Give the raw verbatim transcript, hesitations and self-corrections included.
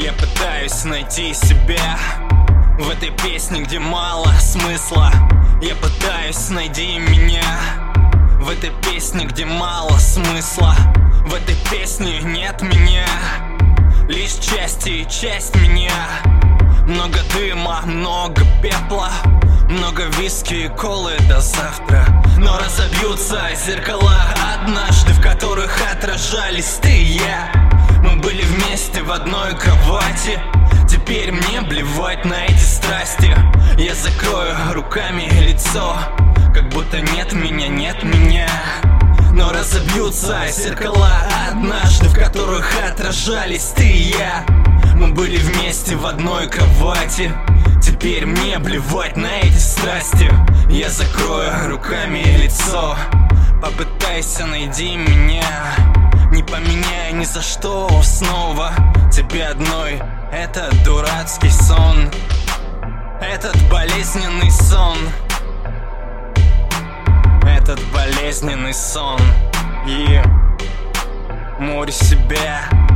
Я пытаюсь найти себя в этой песне, где мало смысла. Я пытаюсь найти меня в этой песне, где мало смысла. В этой песне нет меня, лишь части и часть меня. Много дыма, много пепла, много виски и колы до завтра. Но разобьются зеркала однажды, в которых отражались ты и я. Мы были вместе в одной кровати. Теперь мне плевать на эти страсти. Я закрою руками лицо, как будто нет меня, нет меня. Но разобьются зеркала однажды, в которых отражались ты и я. Мы были вместе в одной кровати. Теперь мне плевать на эти страсти. Я закрою руками лицо. Попытайся найди меня, не поменяй ни за что снова. Тебе одной этот дурацкий сон, этот болезненный сон, этот болезненный сон. И морь себя.